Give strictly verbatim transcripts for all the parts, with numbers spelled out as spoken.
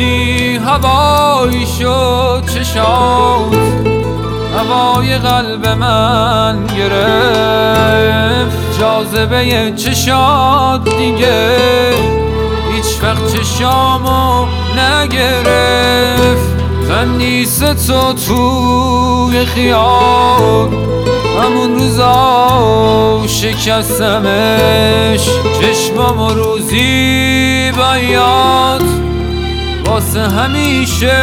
وقتی هوایی شد چشات هوای قلب من گرفت، جاذبه چشات دیگه هیچ وقت چشامو نگرفت. تنیست تو توی خیال همون روزا شکستمش، چشمامو روزی بیاد واسه همیشه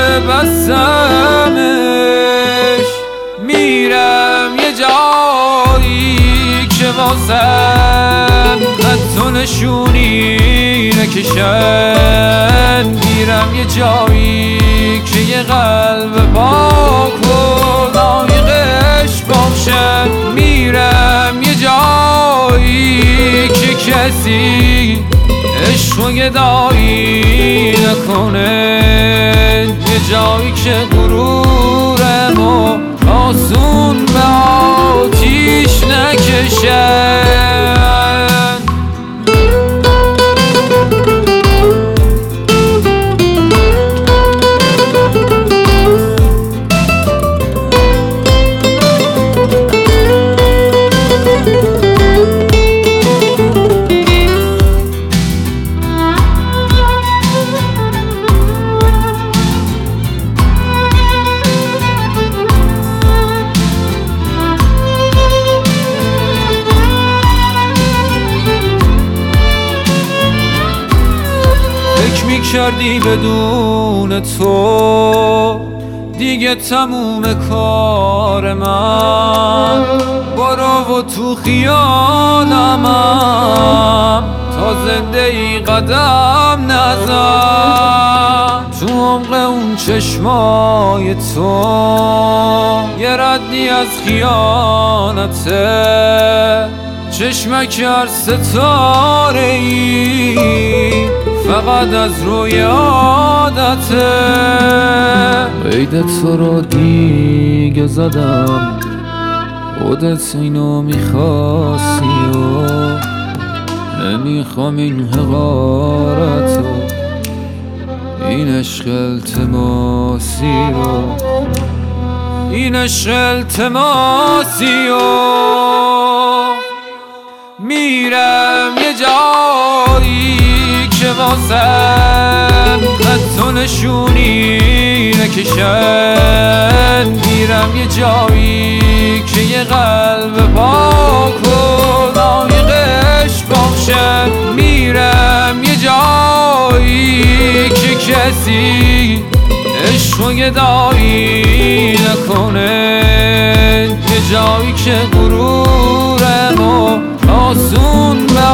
بستمش. میرم یه جایی که واسم حتی نشونی نکشن، میرم یه جایی که یه قلب پاک و لایقش باشن، میرم یه جایی که کسی عشق و گدایی نکنه، یه جایی که غرورمو آسون به آتیش نکشن. میکردی بدون تو دیگه تموم کار من، برو و تو خیالمم تا زنده ای قدم نزن. تو عمق اون چشمای تو یه ردی از خیانته، چشمک هر ستاره ای فقط از روی عادته. قید تو رو دیگه زدم، خودت اینو میخواستی و نمیخوام این حقارتو، این عشق التماسی رو، این عشق التماسی رو. میرم یه جایی که واسم حتی نشونی نکشن، میرم یه جایی که یه قلب پاک و لایقش باشن، میرم یه جایی که کسی عشق و گدایی نکنه، یه جایی که غرورمو آسون